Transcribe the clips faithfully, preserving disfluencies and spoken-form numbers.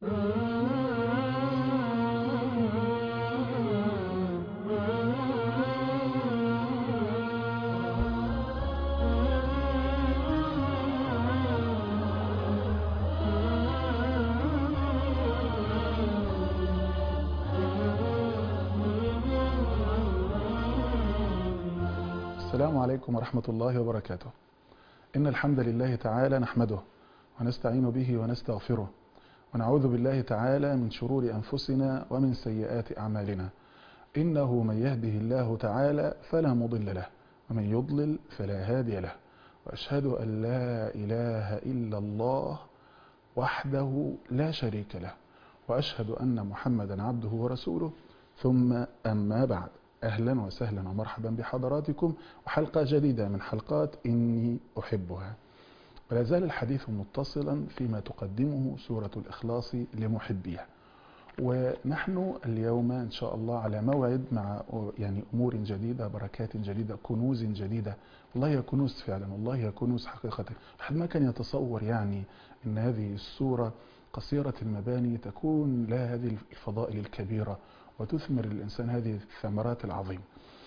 السلام عليكم ورحمة الله وبركاته. إن الحمد لله تعالى نحمده ونستعين به ونستغفره ونعوذ بالله تعالى من شرور أنفسنا ومن سيئات أعمالنا. إنه من يهده الله تعالى فلا مضل له ومن يضلل فلا هادي له، وأشهد أن لا إله إلا الله وحده لا شريك له، وأشهد أن محمدا عبده ورسوله. ثم أما بعد، أهلا وسهلا ومرحبا بحضراتكم وحلقة جديدة من حلقات إني أحبها. ولا زال الحديث متصلا فيما تقدمه سورة الإخلاص لمحبيها، ونحن اليوم إن شاء الله على موعد مع يعني أمور جديدة، بركات جديدة، كنوز جديدة. والله هي كنوز فعلا، والله هي كنوز حقيقة. أحد ما كان يتصور يعني أن هذه السورة قصيرة المباني تكون لها هذه الفضائل الكبيرة وتثمر الإنسان هذه الثمرات العظيمة.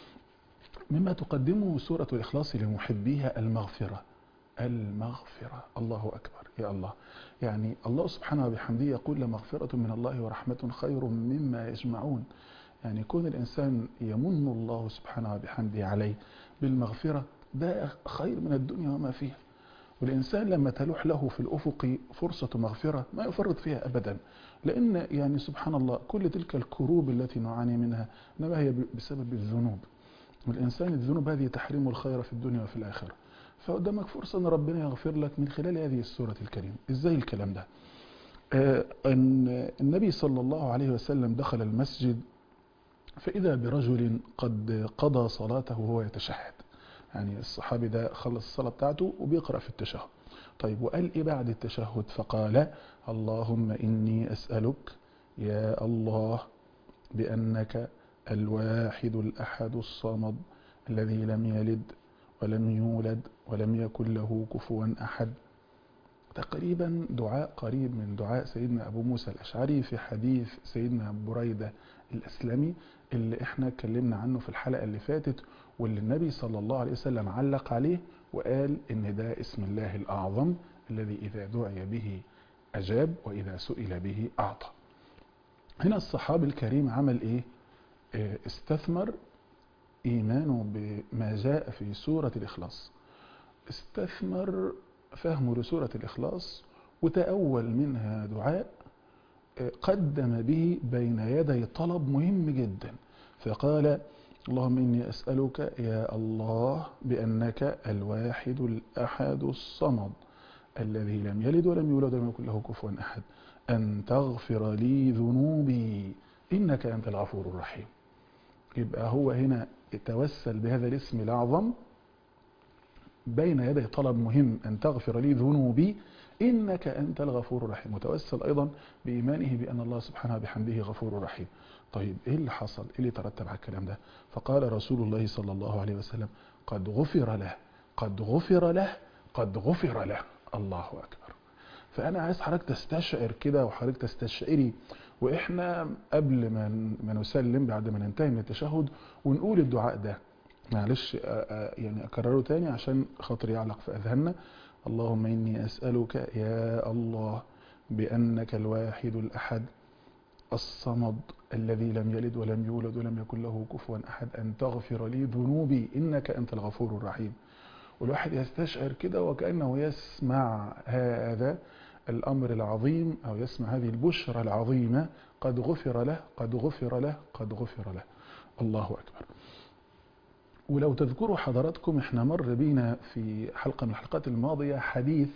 مما تقدمه سورة الإخلاص لمحبيها المغفرة. المغفرة، الله أكبر يا الله. يعني الله سبحانه وبحمده يقول لمغفرة من الله ورحمة خير مما يجمعون. يعني كون الإنسان يمن الله سبحانه وبحمده عليه بالمغفرة، ده خير من الدنيا وما فيها. والإنسان لما تلوح له في الأفق فرصة مغفرة ما يفرط فيها أبدا، لأن يعني سبحان الله كل تلك الكروب التي نعاني منها إنما هي بسبب الذنوب. والإنسان الذنوب هذه تحرم الخير في الدنيا وفي الآخرة. فقدامك فرصة أن ربنا يغفر لك من خلال هذه السورة الكريمة. إزاي الكلام ده؟ آه أن النبي صلى الله عليه وسلم دخل المسجد فإذا برجل قد قضى صلاته وهو يتشهد. يعني الصحابي ده خلص الصلاة بتاعته وبيقرأ في التشهد. طيب وقال إيه بعد التشهد؟ فقال: اللهم إني أسألك يا الله بأنك الواحد الأحد الصمد الذي لم يلد ولم يولد ولم يكن له كفوا أحد. تقريبا دعاء قريب من دعاء سيدنا أبو موسى الأشعري في حديث سيدنا بريدة الأسلمي اللي احنا اتكلمنا عنه في الحلقة اللي فاتت، واللي النبي صلى الله عليه وسلم علق عليه وقال إن ده اسم الله الأعظم الذي إذا دعي به أجاب وإذا سئل به أعطى. هنا الصحابي الكريم عمل إيه؟ استثمر إيمانه بما جاء في سورة الإخلاص، استثمر فهمه لسورة الإخلاص وتأول منها دعاء قدم به بين يدي طلب مهم جدا. فقال: اللهم إني أسألك يا الله بأنك الواحد الأحد الصمد الذي لم يلد ولم يولد ولم يكن له كفوا أحد أن تغفر لي ذنوبي إنك أنت الغفور الرحيم. يبقى هو هنا يتوسل بهذا الاسم الأعظم بين يدي طلب مهم: أن تغفر لي ذنوبي إنك أنت الغفور الرحيم. متوسل أيضا بإيمانه بأن الله سبحانه بحمده غفور رحيم. طيب إيه اللي حصل؟ إيه اللي ترتب على الكلام ده؟ فقال رسول الله صلى الله عليه وسلم: قد غفر له قد غفر له قد غفر له. الله أكبر. فأنا عايز حضرتك تستشعر كده وحضرتك تستشعري وإحنا قبل ما نسلم بعد ما ننتهي من التشهد ونقول الدعاء ده، معلش يعني أكرره تاني عشان خاطر يعلق في أذهاننا. اللهم إني أسألك يا الله بأنك الواحد الأحد الصمد الذي لم يلد ولم يولد ولم يكن له كفوا أحد أن تغفر لي ذنوبي إنك أنت الغفور الرحيم. والواحد يستشعر كده وكأنه يسمع هذا الأمر العظيم أو يسمع هذه البشرى العظيمة: قد غفر له قد غفر له قد غفر له. الله أكبر. ولو تذكروا حضراتكم احنا مر بينا في حلقة من الحلقات الماضية حديث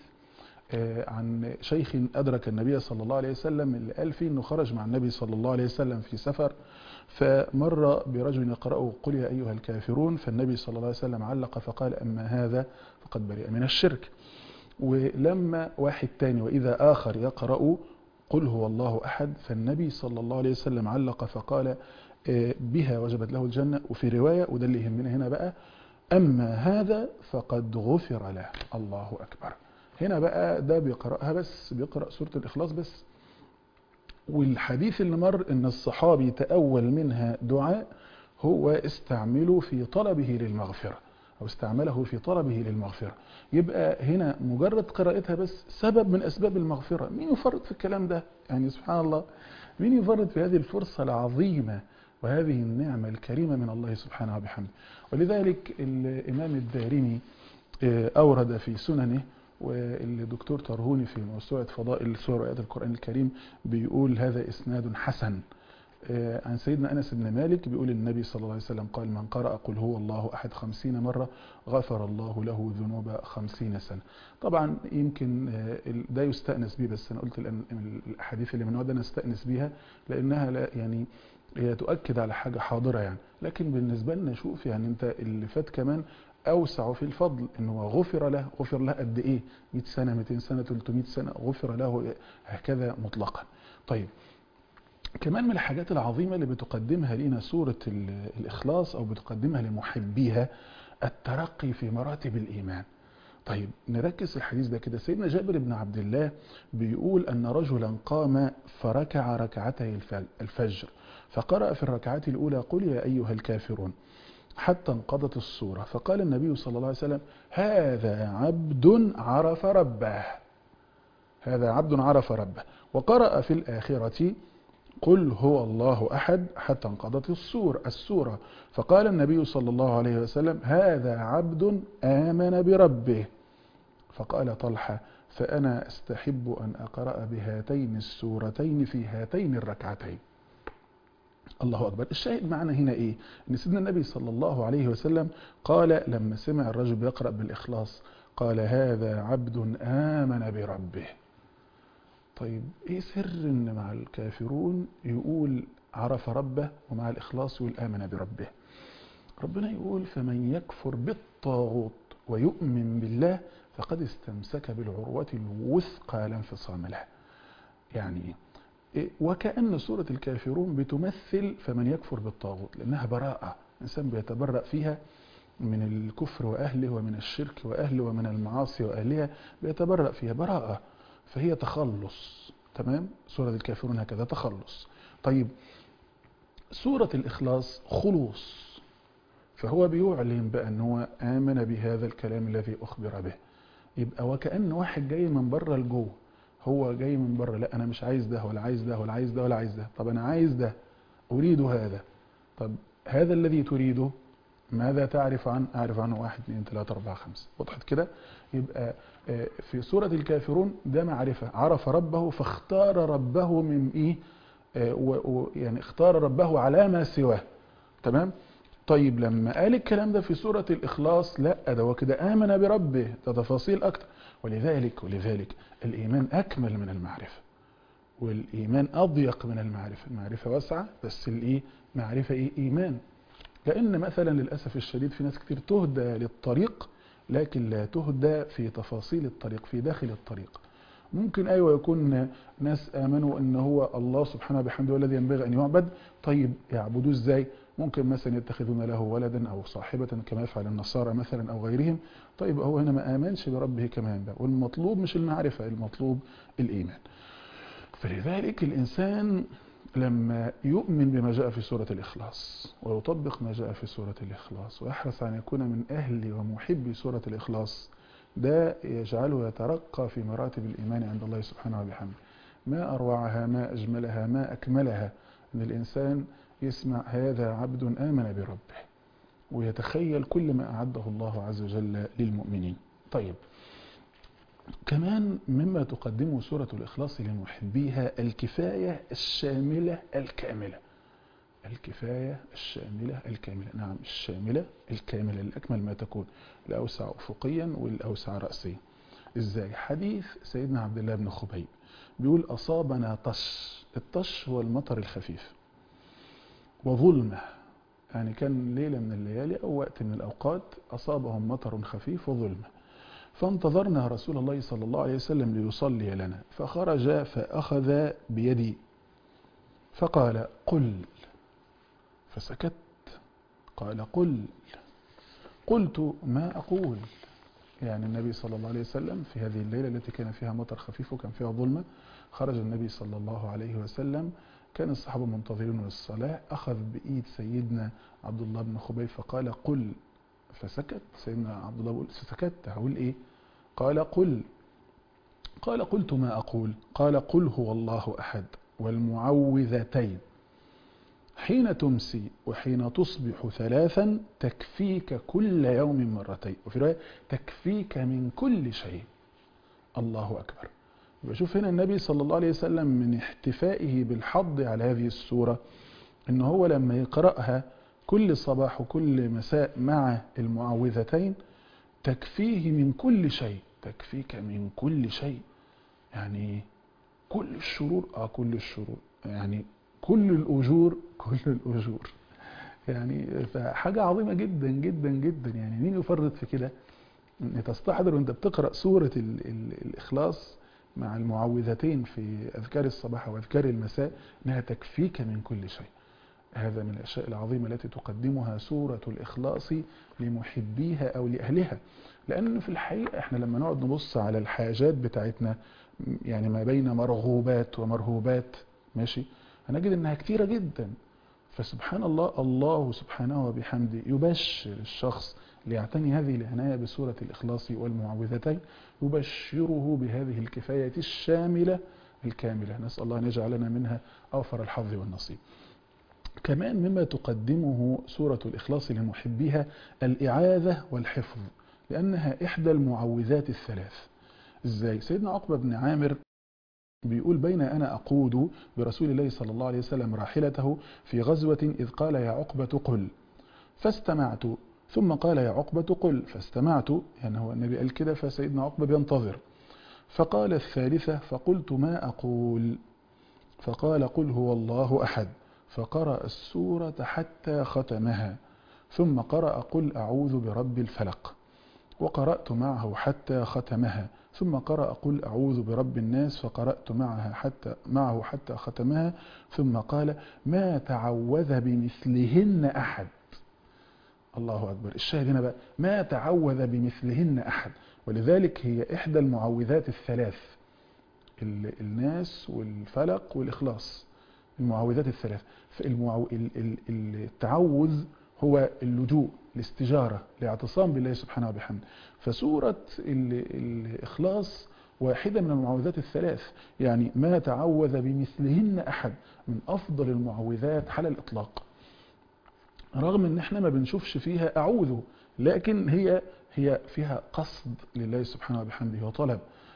عن شيخ أدرك النبي صلى الله عليه وسلم اللي قال فيه أنه خرج مع النبي صلى الله عليه وسلم في سفر، فمر برجل يقرأه قل يا أيها الكافرون، فالنبي صلى الله عليه وسلم علق فقال: أما هذا فقد برئ من الشرك. ولما واحد تاني وإذا آخر يقرأ قل هو الله أحد، فالنبي صلى الله عليه وسلم علق فقال: بها وجبت له الجنة. وفي رواية وده اللي يهمنا هنا بقى: أما هذا فقد غفر له. الله أكبر. هنا بقى ده بيقرأها بس، بيقرأ سورة الإخلاص بس، والحديث اللي مر ان الصحابي تأول منها دعاء هو استعمله في طلبه للمغفرة، أو استعمله في طلبه للمغفرة. يبقى هنا مجرد قراءتها بس سبب من أسباب المغفرة. مين يفرط في الكلام ده؟ يعني سبحان الله، مين يفرط في هذه الفرصة العظيمة وهذه النعمة الكريمة من الله سبحانه وبحمده؟ ولذلك الإمام الدارمي أورد في سننه، والدكتور طرهوني في موسوعة فضائل سور وآيات القرآن الكريم بيقول هذا إسناد حسن عن سيدنا أنس بن مالك، بيقول النبي صلى الله عليه وسلم قال: من قرأ قل هو الله أحد خمسين مرة غفر الله له ذنوب خمسين سنة. طبعا يمكن ده يستأنس به، بس أنا قلت الأحاديث اللي من هذا نستأنس بها لأنها لا يعني هي تؤكد على حاجة حاضرة يعني. لكن بالنسبة لنا شوف يعني أنت اللي فات كمان أوسع في الفضل، إنه غفر له. غفر له قد إيه؟ مئة سنة، مئتين سنة، ثلاثمئة سنة، غفر له هكذا مطلقا. طيب كمان من الحاجات العظيمة اللي بتقدمها لنا سورة الإخلاص أو بتقدمها لمحبيها الترقي في مراتب الإيمان. طيب نركز الحديث ده كده. سيدنا جابر بن عبد الله بيقول أن رجلا قام فركع ركعتي الفجر فقرأ في الركعات الأولى قل يا أيها الكافرون حتى انقضت السورة، فقال النبي صلى الله عليه وسلم: هذا عبد عرف ربه، هذا عبد عرف ربه. وقرأ في الآخرة قل هو الله أحد حتى انقضت السورة السورة فقال النبي صلى الله عليه وسلم: هذا عبد آمن بربه. فقال طلحة: فأنا أستحب أن أقرأ بهاتين السورتين في هاتين الركعتين. الله أكبر. الشاهد معنا هنا إيه؟ إن سيدنا النبي صلى الله عليه وسلم قال لما سمع الرجل بيقرأ بالإخلاص قال: هذا عبد آمن بربه. طيب ايه سر ان مع الكافرون يقول عرف ربه ومع الاخلاص يقول امن بربه؟ ربنا يقول: فمن يكفر بالطاغوت ويؤمن بالله فقد استمسك بالعروة الوثقى لا انفصام لها. يعني إيه؟ وكأن سورة الكافرون بتمثل فمن يكفر بالطاغوت، لانها براءة، الانسان بيتبرأ فيها من الكفر واهله ومن الشرك واهله ومن المعاصي واهلها، بيتبرأ فيها براءة، فهي تخلص. تمام؟ سورة الكافرون هكذا تخلص. طيب سورة الإخلاص خلوص، فهو بيعلن بأن هو آمن بهذا الكلام الذي أخبر به. يبقى وكأن واحد جاي من بره لجوه، هو جاي من بره، لا أنا مش عايز ده ولا عايز ده ولا عايز ده ولا عايز ده، طب أنا عايز ده، أريد هذا. طب هذا الذي تريده ماذا تعرف عنه؟ أعرف عنه واحد اثنين ثلاثة أربعة خمسة. وضحت كده؟ يبقى في سورة الكافرون ده معرفة، عرف ربه فاختار ربه من إيه؟ يعني اختار ربه على ما سواه. تمام؟ طيب لما قال الكلام ده في سورة الإخلاص لا، ده هو كده آمن بربه، ده تفاصيل أكتر. ولذلك ولذلك الإيمان أكمل من المعرفة، والإيمان أضيق من المعرفة. المعرفة واسعة بس الإيه؟ معرفة إيه؟ إيمان. لأن مثلا للأسف الشديد في ناس كتير تهدى للطريق لكن لا تهدى في تفاصيل الطريق، في داخل الطريق. ممكن أيوة يكون ناس آمنوا أن هو الله سبحانه وبحمده الذي ينبغي أن يعبد، طيب يعبدوه إزاي؟ ممكن مثلا يتخذون له ولدا أو صاحبة كما يفعل النصارى مثلا أو غيرهم. طيب هو هنا ما آمنش بربه كما ينبغي، والمطلوب مش المعرفة، المطلوب الإيمان. فلذلك الإنسان لما يؤمن بما جاء في سورة الإخلاص ويطبق ما جاء في سورة الإخلاص ويحرص أن يكون من أهل ومحبي سورة الإخلاص، ده يجعله يترقى في مراتب الإيمان عند الله سبحانه وبحمده. ما أروعها، ما أجملها، ما أكملها أن الإنسان يسمع هذا عبد آمن بربه ويتخيل كل ما أعده الله عز وجل للمؤمنين. طيب كمان مما تقدمه سورة الإخلاص لمحبيها الكفاية الشاملة الكاملة. الكفاية الشاملة الكاملة، نعم الشاملة الكاملة، الأكمل ما تكون، الأوسع أفقيا والأوسع رأسيا. إزاي؟ حديث سيدنا عبد الله بن خبيب بيقول: أصابنا طش. الطش هو المطر الخفيف، وظلمة، يعني كان ليلة من الليالي أو وقت من الأوقات أصابهم مطر خفيف وظلمة، فانتظرنا رسول الله صلى الله عليه وسلم ليصلي لنا، فخرج فأخذ بيدي فقال: قل. فسكت. قال: قل. قلت: ما أقول؟ يعني النبي صلى الله عليه وسلم في هذه الليلة التي كان فيها مطر خفيف وكان فيها ظلمة خرج النبي صلى الله عليه وسلم، كان الصحابة منتظرين للصلاة، أخذ بإيد سيدنا عبد الله بن خبيب فقال قل، فسكت. سيدنا عبد الله بيقول فسكت، هقول إيه؟ قال قل. قال قلت ما أقول؟ قال قل هو الله أحد والمعوذتين حين تمسي وحين تصبح ثلاثا تكفيك كل يوم مرتين، وفي رواية تكفيك من كل شيء. الله أكبر. بشوف هنا النبي صلى الله عليه وسلم من احتفائه بالحظ على هذه السورة إن هو لما يقرأها كل صباح وكل مساء مع المعوذتين تكفيه من كل شيء، تكفيك من كل شيء، يعني كل الشرور، اه كل الشرور، يعني كل الأجور، كل الأجور، يعني فحاجة عظيمة جدا جدا جدا. يعني مين يفرط في كده؟ ان تستحضر وانت بتقرأ سورة ال ال الإخلاص مع المعوذتين في أذكار الصباح وأذكار المساء انها تكفيك من كل شيء. هذا من الأشياء العظيمة التي تقدمها سورة الإخلاص لمحبيها أو لأهلها، لأن في الحقيقة احنا لما نقعد نبص على الحاجات بتاعتنا، يعني ما بين مرغوبات ومرهوبات، ماشي، هنجد انها كتيرة جدا. فسبحان الله، الله سبحانه وبحمده يبشر الشخص ليعتني هذه العناية بسورة الإخلاص والمعوذتين، يبشره بهذه الكفاية الشاملة الكاملة. نسأل الله أن يجعلنا منها أوفر الحظ والنصيب. كمان مما تقدمه سورة الإخلاص لمحبيها الإعاذة والحفظ، لأنها إحدى المعوذات الثلاث. إزاي؟ سيدنا عقبة بن عامر بيقول بين أنا أقود برسول الله صلى الله عليه وسلم راحلته في غزوة إذ قال يا عقبة قل فاستمعت، ثم قال يا عقبة قل فاستمعت، يعني هو النبي قال كده فسيدنا عقبة بينتظر. فقال الثالثة فقلت ما أقول؟ فقال قل هو الله أحد، فقرأ السورة حتى ختمها، ثم قرأ قل أعوذ برب الفلق، وقرأت معه حتى ختمها، ثم قرأ قل أعوذ برب الناس، فقرأت معها حتى معه حتى ختمها، ثم قال ما تعوذ بمثلهن أحد. الله أكبر. الشاهد هنا بقى ما تعوذ بمثلهن أحد، ولذلك هي إحدى المعوذات الثلاث، الناس والفلق والإخلاص، المعوذات الثلاث. فالمعو... التعوذ هو اللجوء، الاستجارة، الاعتصام بالله سبحانه وبحمده. فسورة الإخلاص واحدة من المعوذات الثلاث، يعني ما تعوذ بمثلهن أحد، من أفضل المعوذات على الإطلاق، رغم ان احنا ما بنشوفش فيها أعوذ، لكن هي هي فيها قصد لله سبحانه وبحمده وطلب،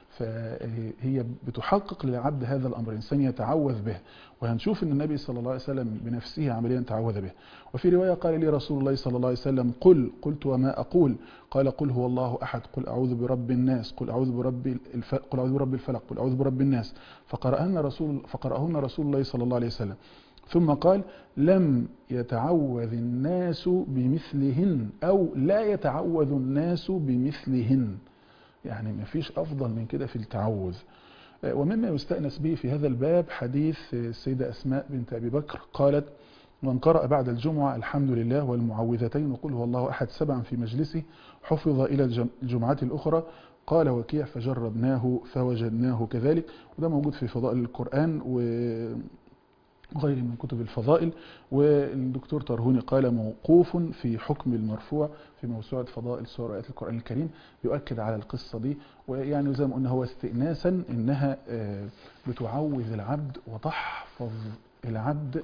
فهي بتحقق للعبد هذا الأمر، إنسان يتعوذ به. وهنشوف أن النبي صلى الله عليه وسلم بنفسه عمليا تعوذ به. وفي رواية قال لي رسول الله صلى الله عليه وسلم قل، قلت وما أقول؟ قال قل هو الله أحد، قل أعوذ برب الناس، قل أعوذ برب الفلق، قل أعوذ برب الفلق، قل أعوذ برب الناس، فقرأهن رسول فقرأهن رسول الله صلى الله عليه وسلم. ثم قال لم يتعوذ الناس بمثلهن، أو لا يتعوذ الناس بمثلهن، يعني ما فيش أفضل من كده في التعوذ. ومما يستأنس به في هذا الباب حديث السيدة أسماء بنت أبي بكر قالت من قرأ بعد الجمعة الحمد لله والمعوذتين وقل هو الله أحد سبعا في مجلسه حفظ إلى الجمعة الأخرى. قال وكيع فجربناه فوجدناه كذلك. وده موجود في فضائل القرآن و وغيره من كتب الفضائل. والدكتور طرهوني قال موقوف في حكم المرفوع في موسوعة فضائل سور آيات القرآن الكريم، يؤكد على القصة دي. ويعني زي ما قلنا هو استئناسا انها بتعوذ العبد وتحفظ العبد،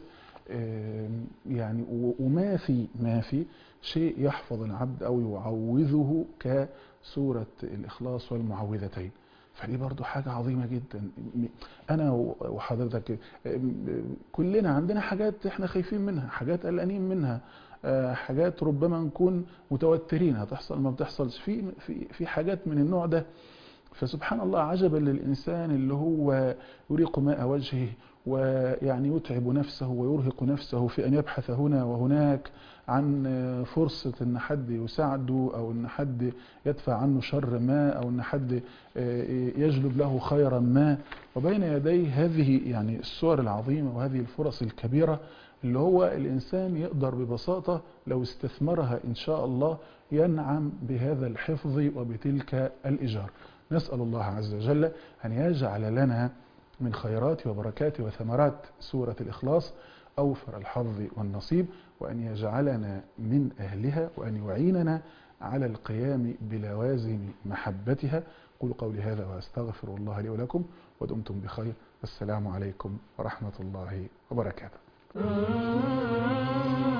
يعني وما في ما في شيء يحفظ العبد او يعوذه كسورة الإخلاص والمعوذتين. فدي برضو حاجة عظيمة جدا. أنا وحضرتك كلنا عندنا حاجات احنا خايفين منها، حاجات قلقانين منها، حاجات ربما نكون متوترين هتحصل ما بتحصلش، في في في حاجات من النوع ده. فسبحان الله عجبا للإنسان اللي هو يريق ماء وجهه ويعني يتعب نفسه ويرهق نفسه في أن يبحث هنا وهناك عن فرصة أن حد يساعده أو أن حد يدفع عنه شر ما أو أن حد يجلب له خيرا ما، وبين يديه هذه يعني الصور العظيمة وهذه الفرص الكبيرة اللي هو الإنسان يقدر ببساطة لو استثمرها إن شاء الله ينعم بهذا الحفظ وبتلك الإجارة. نسأل الله عز وجل أن يجعل لنا من خيرات وبركات وثمرات سورة الإخلاص أوفر الحظ والنصيب، وأن يجعلنا من أهلها، وأن يعيننا على القيام بلوازم محبتها. قولوا قولي هذا وأستغفر الله لي ولكم، ودمتم بخير. السلام عليكم ورحمة الله وبركاته.